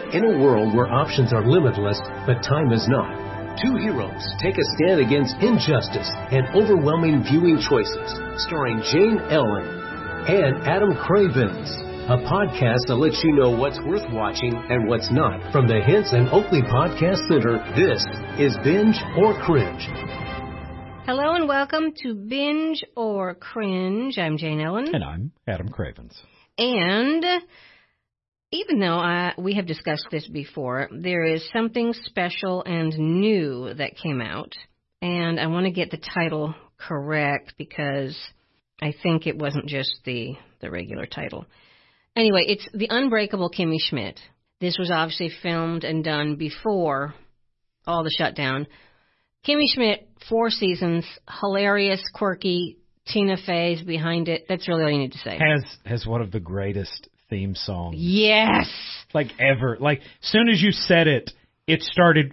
In a world where options are limitless, but time is not, two heroes take a stand against injustice and overwhelming viewing choices, starring Jane Ellen and Adam Cravens. A podcast that lets you know what's worth watching and what's not. From the Hints and Oakley Podcast Center, this is Binge or Cringe. Hello and welcome to Binge or Cringe. I'm Jane Ellen. And I'm Adam Cravens. And even though we have discussed this before, there is something special and new that came out. And I want to get the title correct because I think it wasn't just the regular title. Anyway, it's The Unbreakable Kimmy Schmidt. This was obviously filmed and done before all the shutdown. Kimmy Schmidt, 4 seasons, hilarious, quirky, Tina Fey's behind it. That's really all you need to say. Has one of the greatest theme songs. Yes. Like ever. Like, soon as you said it, it started,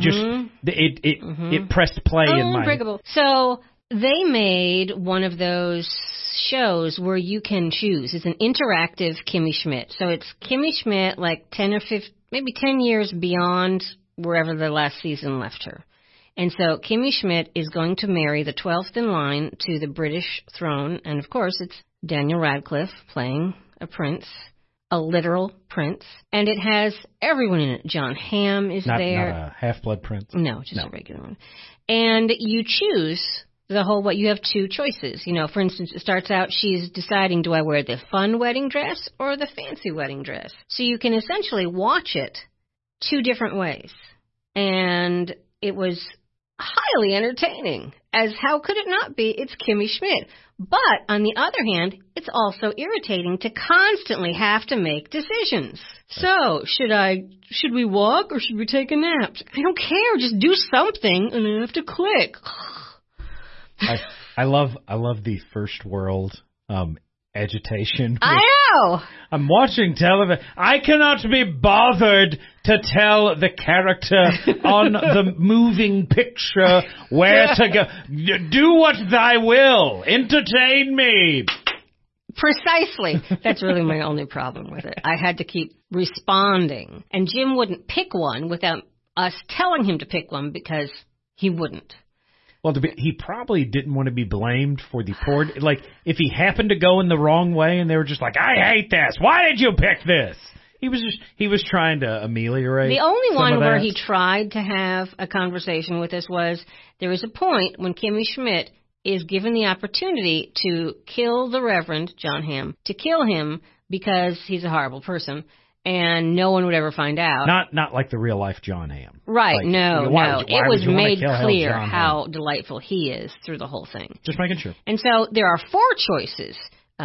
it pressed play in my... Unbreakable. So they made one of those shows where you can choose. It's an interactive Kimmy Schmidt. So it's Kimmy Schmidt like 10 or 15, maybe 10 years beyond wherever the last season left her. And so Kimmy Schmidt is going to marry the 12th in line to the British throne. And, of course, it's Daniel Radcliffe playing a prince, a literal prince. And it has everyone in it. John Hamm is there. Not a half-blood prince? No, just a regular one. And you choose you have 2 choices. You know, for instance, it starts out, she's deciding, do I wear the fun wedding dress or the fancy wedding dress? So you can essentially watch it 2 different ways. And it was highly entertaining, as how could it not be? It's Kimmy Schmidt. But on the other hand, it's also irritating to constantly have to make decisions. So, should we walk or should we take a nap? I don't care, just do something and I have to click. I love the first world agitation. I know. I'm watching television. I cannot be bothered to tell the character on the moving picture where to go. Do what thy will. Entertain me. Precisely. That's really my only problem with it. I had to keep responding. And Jim wouldn't pick one without us telling him to pick one because he wouldn't. Well, he probably didn't want to be blamed for the poor... Like, if he happened to go in the wrong way and they were just like, I hate this. Why did you pick this? He was trying to ameliorate the only one where that. he tried to have a conversation with us was there is a point when Kimmy Schmidt is given the opportunity to kill the Reverend John Hamm, to kill him because he's a horrible person. And no one would ever find out. Not like the real life John Hamm. Right, like, no. Why It was made clear how delightful he is through the whole thing. Just making sure. And so there are 4 choices.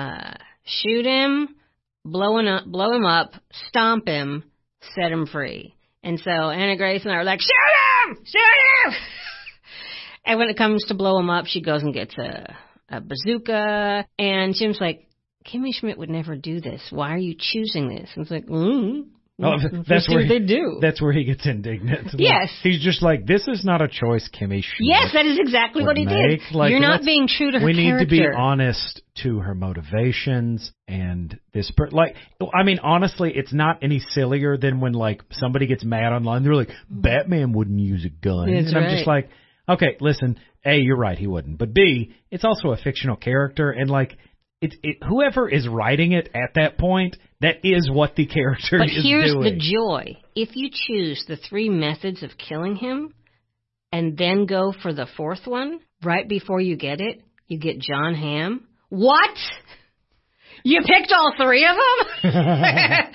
Shoot him, blow him up, stomp him, set him free. And so Anna Grace and I are like, shoot him! Shoot him! And when it comes to blow him up, she goes and gets a bazooka. And Jim's like, Kimmy Schmidt would never do this. Why are you choosing this? And it's like, that's where they do. That's where he gets indignant. Yes. He's just like, this is not a choice Kimmy Schmidt. Yes, that is exactly what he did. Like, you're not being true to her character. We need to be honest to her motivations and this. Honestly, it's not any sillier than when, like, somebody gets mad online. They're like, Batman wouldn't use a gun. That's I'm right. just like, okay, listen, A, you're right, he wouldn't. But B, it's also a fictional character, and, like, whoever is writing it at that point, that is what the character is doing. But here's the joy. If you choose the 3 methods of killing him and then go for the 4th one, right before you get it, you get John Hamm. What? You picked all 3 of them?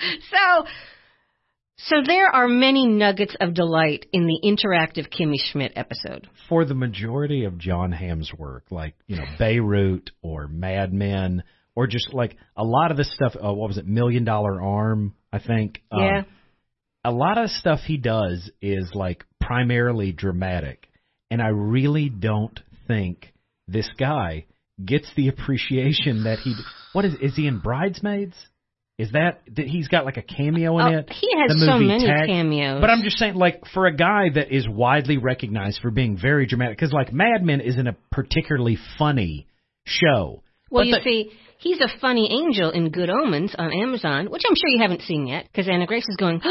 So there are many nuggets of delight in the interactive Kimmy Schmidt episode. For the majority of John Hamm's work, like, Beirut or Mad Men, or just like a lot of the stuff, what was it, $1 Million Arm, I think. Yeah. A lot of stuff he does is like primarily dramatic. And I really don't think this guy gets the appreciation that is he in Bridesmaids? Is that he's got like a cameo in it? He has so many cameos. But I'm just saying, like, for a guy that is widely recognized for being very dramatic, because like Mad Men isn't a particularly funny show. Well, see, he's a funny angel in Good Omens on Amazon, which I'm sure you haven't seen yet, because Anna Grace is going, oh,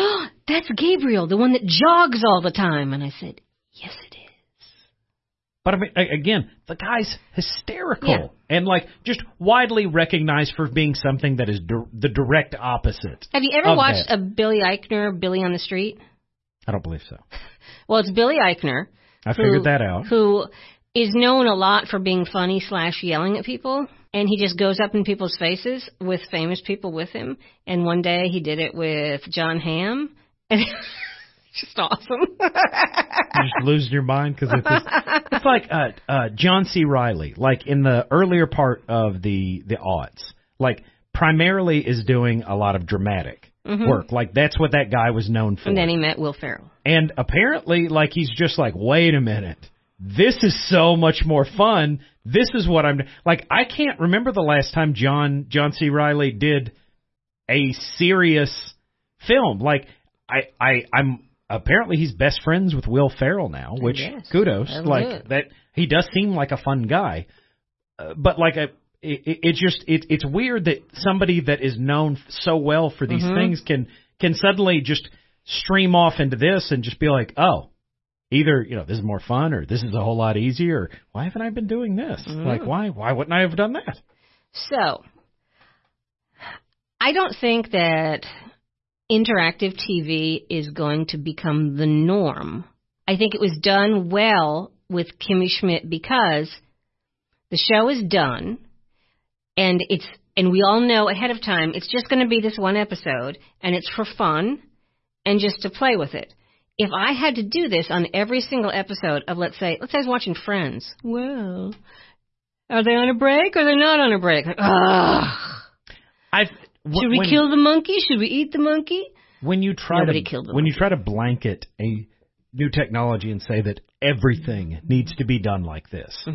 that's Gabriel, the one that jogs all the time. And I said, yes, it is. But I mean, again, the guy's hysterical Yeah. and like just widely recognized for being something that is the direct opposite. Have you ever of watched that. a Billy Eichner, Billy on the Street? I don't believe so. Well, it's Billy Eichner. I figured that out. Who is known a lot for being funny / yelling at people. And he just goes up in people's faces with famous people with him. And one day he did it with John Hamm. And it's just awesome. You just lose your mind because it's like John C. Reilly, like in the earlier part of the aughts, like primarily is doing a lot of dramatic work. Like that's what that guy was known for. And then he met Will Ferrell. And apparently, like he's just like, wait a minute, this is so much more fun. This is what I'm like. I can't remember the last time John C. Reilly did a serious film. Like I'm apparently he's best friends with Will Ferrell now, which kudos. Like that, he does seem like a fun guy. But like it's weird that somebody that is known so well for these things can suddenly just stream off into this and just be like, oh, either, this is more fun or this is a whole lot easier. Or, why haven't I been doing this? Like, why wouldn't I have done that? So, I don't think that interactive TV is going to become the norm. I think it was done well with Kimmy Schmidt because the show is done and we all know ahead of time it's just going to be this one episode and it's for fun and just to play with it. If I had to do this on every single episode of, let's say I was watching Friends. Well, are they on a break or are they not on a break? Like, should we kill the monkey? Should we eat the monkey? When you try to blanket a new technology and say that everything needs to be done like this,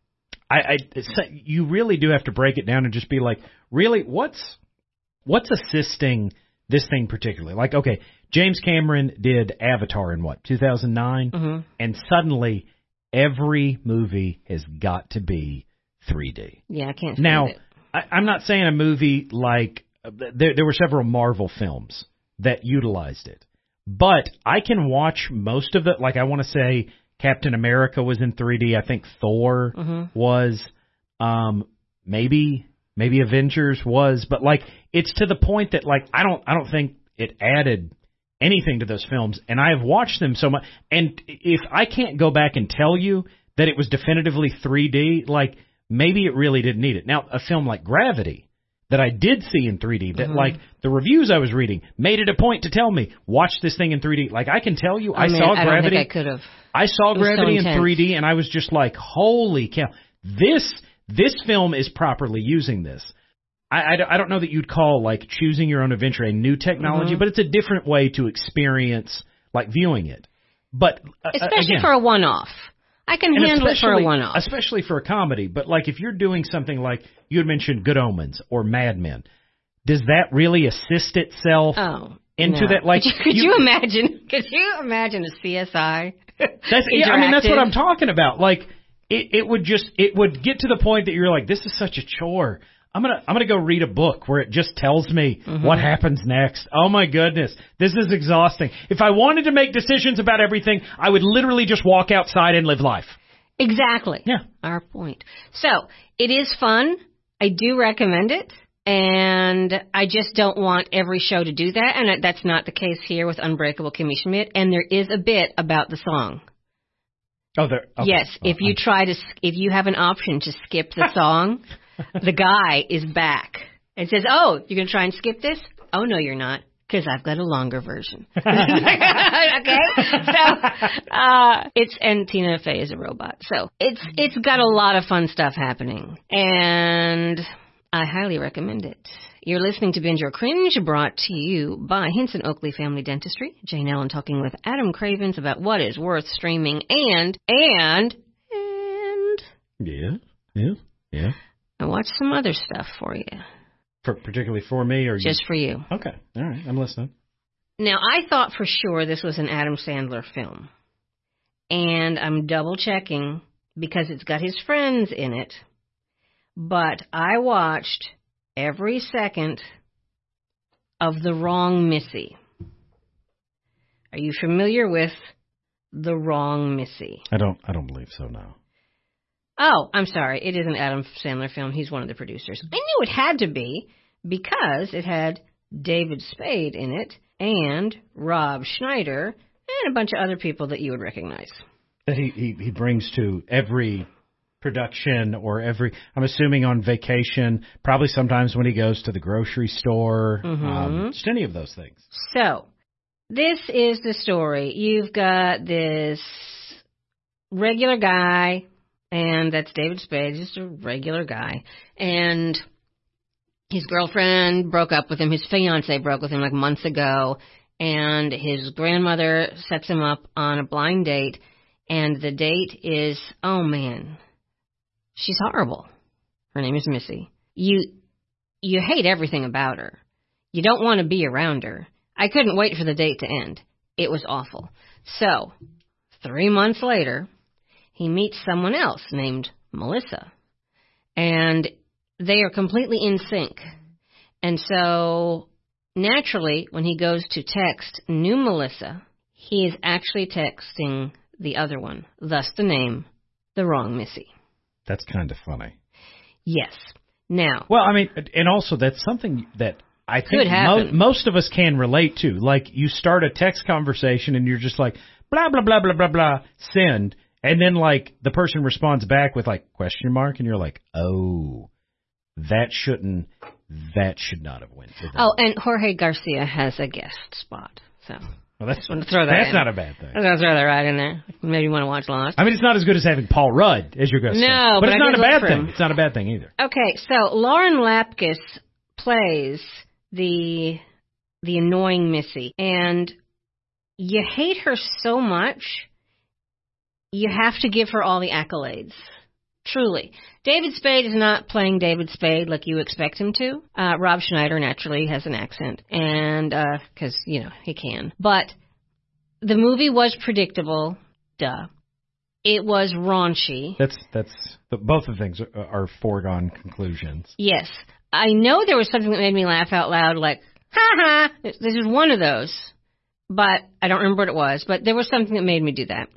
you really do have to break it down and just be like, really, what's assisting this thing particularly? Like, okay, James Cameron did Avatar in 2009, and suddenly every movie has got to be 3D. Yeah, I can't stand now, it. I'm not saying a movie like there were several Marvel films that utilized it, but I can watch most of it. Like I want to say Captain America was in 3D. I think Thor was. Maybe Avengers was, but like it's to the point that like I don't think it added anything to those films, and I have watched them so much. And if I can't go back and tell you that it was definitively 3D, like maybe it really didn't need it. Now, a film like Gravity that I did see in 3D, that like the reviews I was reading made it a point to tell me, watch this thing in 3D. Like I can tell you, I saw Gravity. I don't think I could have. I saw Gravity in 3D, and I was just like, holy cow, this film is properly using this. I don't know that you'd call like choosing your own adventure a new technology, but it's a different way to experience like viewing it. But especially again, for a one-off. I can handle it for a one-off. Especially for a comedy. But like if you're doing something like you had mentioned Good Omens or Mad Men, does that really assist itself into that? Like, could you imagine? Could you imagine a CSI? That's what I'm talking about. Like it would get to the point that you're like, this is such a chore. I'm gonna go read a book where it just tells me what happens next. Oh my goodness, this is exhausting. If I wanted to make decisions about everything, I would literally just walk outside and live life. Exactly. Yeah. Our point. So it is fun. I do recommend it, and I just don't want every show to do that, and that's not the case here with Unbreakable Kimmy Schmidt. And there is a bit about the song. Oh, there. Okay. Yes. If you have an option to skip the song. The guy is back and says, oh, you're going to try and skip this? Oh, no, you're not, because I've got a longer version. Okay? So, and Tina Fey is a robot. So it's got a lot of fun stuff happening, and I highly recommend it. You're listening to Binge or Cringe, brought to you by Hinson Oakley Family Dentistry. Jane Ellen talking with Adam Cravens about what is worth streaming and Yeah. I watched some other stuff for you. Particularly for me, or just for you? Okay, all right, I'm listening. Now, I thought for sure this was an Adam Sandler film, and I'm double checking because it's got his friends in it. But I watched every second of The Wrong Missy. Are you familiar with The Wrong Missy? I don't believe so, no. Oh, I'm sorry. It is an Adam Sandler film. He's one of the producers. I knew it had to be because it had David Spade in it and Rob Schneider and a bunch of other people that you would recognize. That he brings to every production or I'm assuming on vacation, probably sometimes when he goes to the grocery store, just any of those things. So, this is the story. You've got this regular guy, and that's David Spade, just a regular guy. And his girlfriend broke up with him. His fiancée broke with him like months ago. And his grandmother sets him up on a blind date. And the date is, oh man, she's horrible. Her name is Missy. You hate everything about her. You don't want to be around her. I couldn't wait for the date to end. It was awful. So, 3 months later, he meets someone else named Melissa. And they are completely in sync. And so, naturally, when he goes to text new Melissa, he is actually texting the other one, thus the name, The Wrong Missy. That's kind of funny. Yes. Now. Well, I mean, and also that's something that I think most of us can relate to. Like, you start a text conversation and you're just like, blah, blah, blah, blah, blah, blah, send. And then, like, the person responds back with, like, question mark, and you're like, oh, that should not have went to them. Oh, and Jorge Garcia has a guest spot, so. Well, that's not a bad thing. I'm going to throw that right in there. Maybe you want to watch Lost. I mean, it's not as good as having Paul Rudd as your guest. No, but it's not a bad thing. It's not a bad thing either. Okay, so Lauren Lapkus plays the annoying Missy, and you hate her so much, you have to give her all the accolades. Truly. David Spade is not playing David Spade like you expect him to. Rob Schneider naturally has an accent, and because, he can. But the movie was predictable. Duh. It was raunchy. Both of the things are foregone conclusions. Yes. I know there was something that made me laugh out loud, like, ha-ha, this is one of those. But I don't remember what it was, but there was something that made me do that.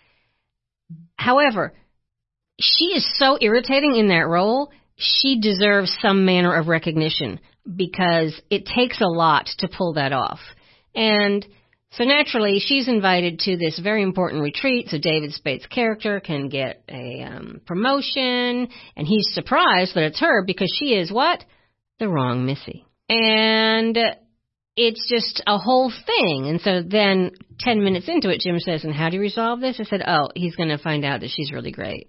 However, she is so irritating in that role, she deserves some manner of recognition because it takes a lot to pull that off. And so naturally, she's invited to this very important retreat so David Spade's character can get a promotion, and he's surprised that it's her because she is what? The wrong Missy. And it's just a whole thing. And so then 10 minutes into it, Jim says, and how do you resolve this? I said, oh, he's going to find out that she's really great.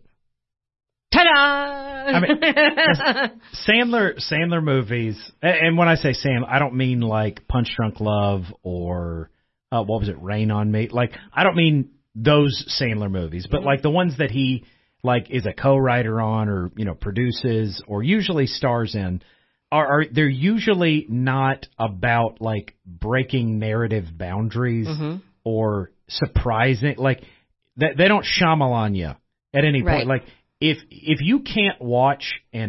Ta-da! I mean, Sandler movies, and when I say Sandler, I don't mean like Punch Drunk Love or, what was it, Rain on Me? Like, I don't mean those Sandler movies, but like the ones that he, like, is a co-writer on or, produces or usually stars in, they're usually not about, like, breaking narrative boundaries or surprising, like, they don't Shyamalan you at any point. Right. Like, if you can't watch a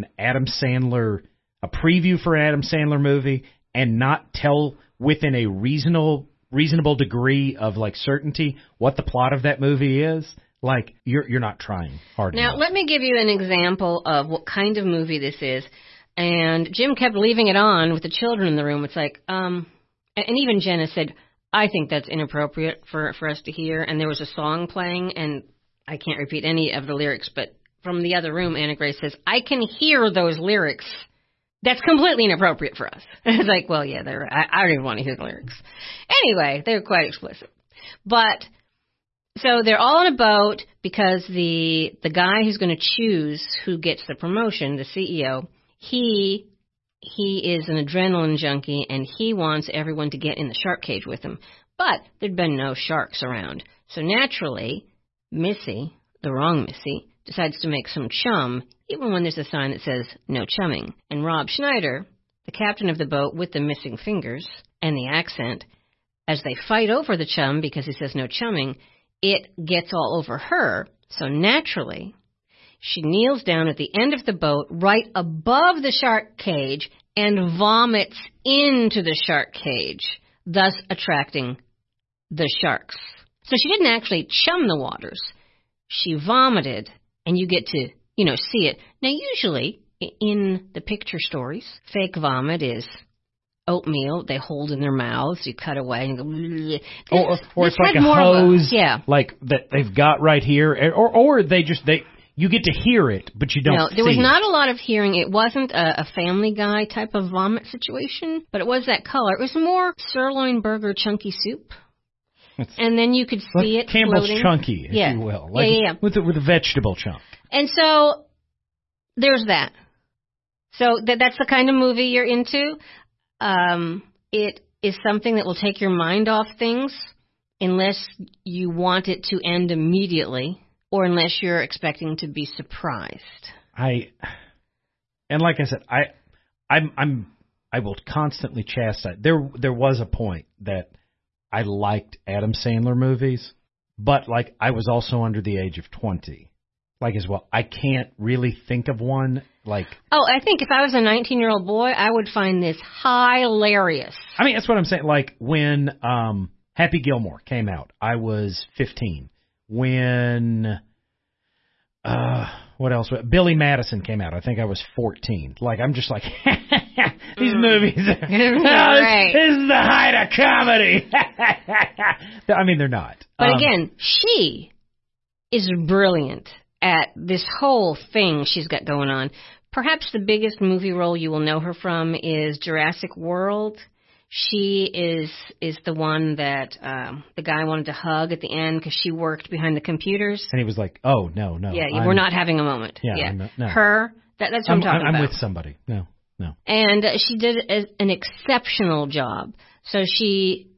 preview for an Adam Sandler movie and not tell within a reasonable degree of, like, certainty what the plot of that movie is, like, you're not trying hard enough. Now, let me give you an example of what kind of movie this is. And Jim kept leaving it on with the children in the room. It's like, and even Jenna said, I think that's inappropriate for us to hear. And there was a song playing, and I can't repeat any of the lyrics, but from the other room, Anna Grace says, I can hear those lyrics. That's completely inappropriate for us. It's like, well, yeah, I don't even want to hear the lyrics. Anyway, they were quite explicit. But, so they're all on a boat because the guy who's going to choose who gets the promotion, the CEO, he is an adrenaline junkie, and he wants everyone to get in the shark cage with him. But there'd been no sharks around. So naturally, Missy, the wrong Missy, decides to make some chum, even when there's a sign that says no chumming. And Rob Schneider, the captain of the boat with the missing fingers and the accent, as they fight over the chum because he says no chumming, it gets all over her. So naturally, she kneels down at the end of the boat right above the shark cage and vomits into the shark cage, thus attracting the sharks. So she didn't actually chum the waters. She vomited, and you get to, see it. Now, usually, in the picture stories, fake vomit is oatmeal they hold in their mouths. You cut away and go. Or it's like a hose, like that they've got right here, or you get to hear it, but you don't. No, there was not a lot of hearing. It wasn't a Family Guy type of vomit situation, but it was that color. It was more sirloin burger chunky soup. And then you could see it Campbell's floating. Chunky, if you will. With a vegetable chunk. And so there's that. So that's the kind of movie you're into. It is something that will take your mind off things unless you want it to end immediately or unless you're expecting to be surprised. And like I said, I will constantly chastise. There was a point that I liked Adam Sandler movies, but like I was also under the age of 20. Like as well, I can't really think of one like. Oh, I think if I was a 19-year-old boy, I would find this hilarious. I mean, that's what I'm saying. Like when Happy Gilmore came out, I was 15. When what else? Billy Madison came out, I think I was 14. Like I'm just like these movies. Right. This is the height of comedy. I mean, they're not. But again, she is brilliant at this whole thing she's got going on. Perhaps the biggest movie role you will know her from is Jurassic World. She is the one that the guy wanted to hug at the end because she worked behind the computers. And he was like, oh, no. Yeah, we're not having a moment. Yeah. No. Her, that's what I'm talking about. I'm with somebody. No. And she did an exceptional job. So she,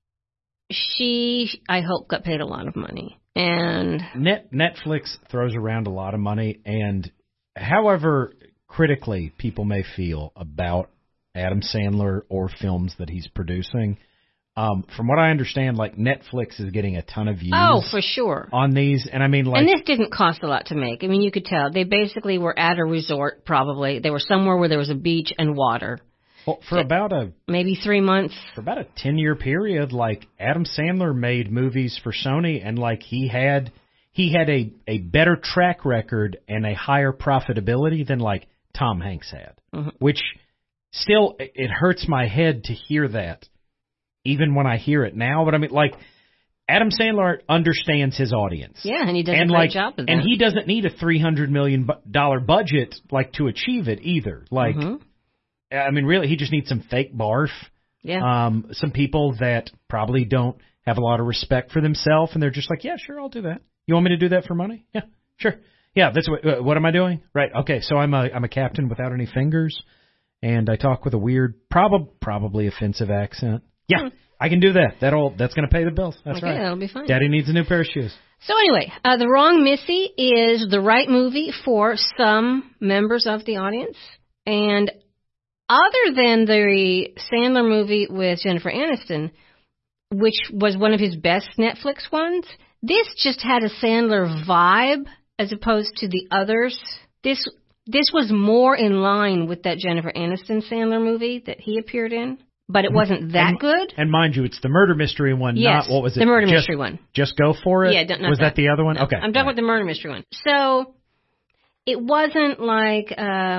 I hope, got paid a lot of money. And Netflix throws around a lot of money, and however critically people may feel about Adam Sandler or films that he's producing, from what I understand, like Netflix is getting a ton of views. Oh, for sure. On these, and I mean, like, and this didn't cost a lot to make. I mean, you could tell they basically were at a resort. Probably they were somewhere where there was a beach and water. Well, for about maybe 3 months. For about a 10-year period, like Adam Sandler made movies for Sony, and like he had a better track record and a higher profitability than like Tom Hanks had, which still it hurts my head to hear that, even when I hear it now. But I mean, like Adam Sandler understands his audience, and he does a great job with that. And he doesn't need a $300 million budget like to achieve it either. Like. I mean, really, he just needs some fake barf. Yeah. Some people that probably don't have a lot of respect for themselves, and they're just like, yeah, sure, I'll do that. You want me to do that for money? Yeah, sure. Yeah, that's what am I doing? Right. Okay, so I'm a captain without any fingers, and I talk with a weird, probably offensive accent. Yeah, I can do that. That's going to pay the bills. That's right. That'll be fine. Daddy needs a new pair of shoes. So anyway, The Wrong Missy is the right movie for some members of the audience, and other than the Sandler movie with Jennifer Aniston, which was one of his best Netflix ones, this just had a Sandler vibe as opposed to the others. This was more in line with that Jennifer Aniston Sandler movie that he appeared in, but it wasn't that good. And mind you, it's the murder mystery one, yes, not, what was it? The murder mystery one. Just Go For It? Yeah, was that the other one? No, okay. I'm talking about the murder mystery one. So it wasn't like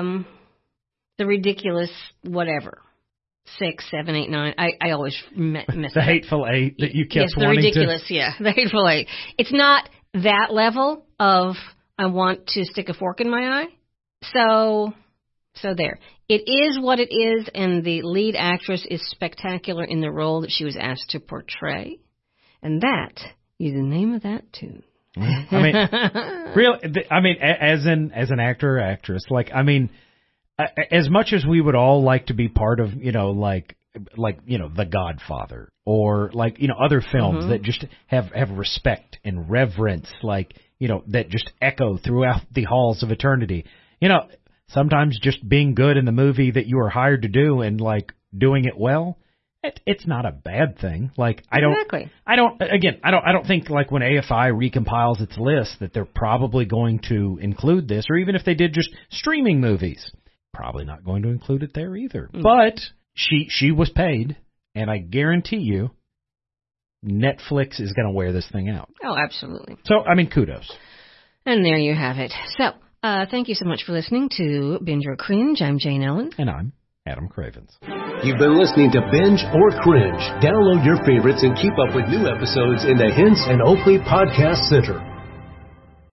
the ridiculous whatever. 6, 7, 8, 9. I always mess the Hateful Eight that you kept wanting to. Yes, the ridiculous, the Hateful Eight. It's not that level of I want to stick a fork in my eye. So there. It is what it is, and the lead actress is spectacular in the role that she was asked to portray. And that is the name of that tune. I mean, really, as an actor or actress, like, I mean, as much as we would all like to be part of, like The Godfather or like, other films that just have respect and reverence, like, that just echo throughout the halls of eternity. Sometimes just being good in the movie that you are hired to do and like doing it well, it's not a bad thing. Like, I don't think like when AFI recompiles its list that they're probably going to include this, or even if they did just streaming movies. Probably not going to include it there either. But she was paid, and I guarantee you Netflix is going to wear this thing out. Oh, absolutely. So, I mean, kudos. And there you have it. So, thank you so much for listening to Binge or Cringe. I'm Jane Ellen. And I'm Adam Cravens. You've been listening to Binge or Cringe. Download your favorites and keep up with new episodes in the Hints and Oakley Podcast Center.